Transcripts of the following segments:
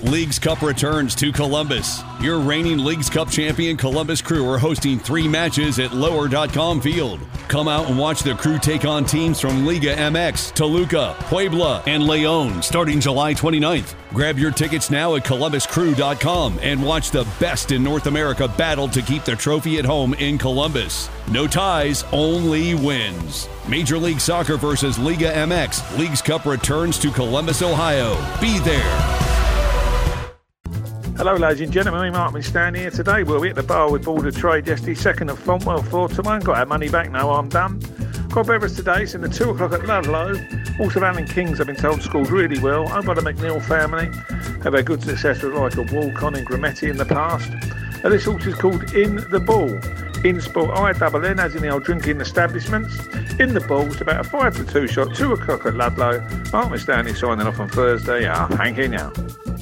Leagues Cup returns to Columbus. Your reigning Leagues Cup champion Columbus Crew are hosting 3 matches at Lower.com Field. Come out and watch the Crew take on teams from Liga MX, Toluca, Puebla, and León starting July 29th. Grab your tickets now at ColumbusCrew.com and watch the best in North America battle to keep the trophy at home in Columbus. No ties, only wins. Major League Soccer versus Liga MX. Leagues Cup returns to Columbus, Ohio. Be there. Hello ladies and gentlemen, Mark Winstanley here today. We'll be at the bar with Board of Trade yesterday, 2nd of Fontwell, 4-1. Got our money back, no I'm done. Got beverage today, it's in the 2 o'clock at Ludlow. Also Alan Kings, I've been told, scored really well. Owned by the McNeil family. Have had good success with like a Walcon and Grametti in the past. And this horse is called In the Ball. In sport INN, as in the old drinking establishments. In the Ball, it's about a 5-2 shot, 2 o'clock at Ludlow. Mark Winstanley signing off on Thursday. Thank you now.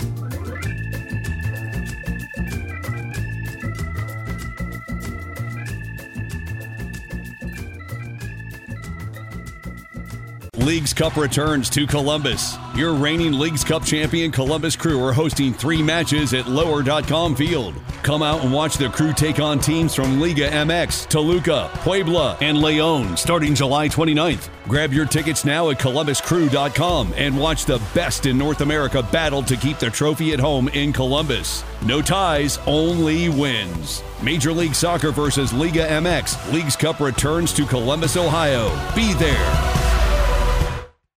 Leagues Cup returns to Columbus. Your reigning Leagues Cup champion Columbus Crew are hosting 3 matches at Lower.com Field. Come out and watch the Crew take on teams from Liga MX, Toluca, Puebla, and León starting July 29th. Grab your tickets now at ColumbusCrew.com and watch the best in North America battle to keep the trophy at home in Columbus. No ties, only wins. Major League Soccer versus Liga MX. Leagues Cup returns to Columbus, Ohio. Be there.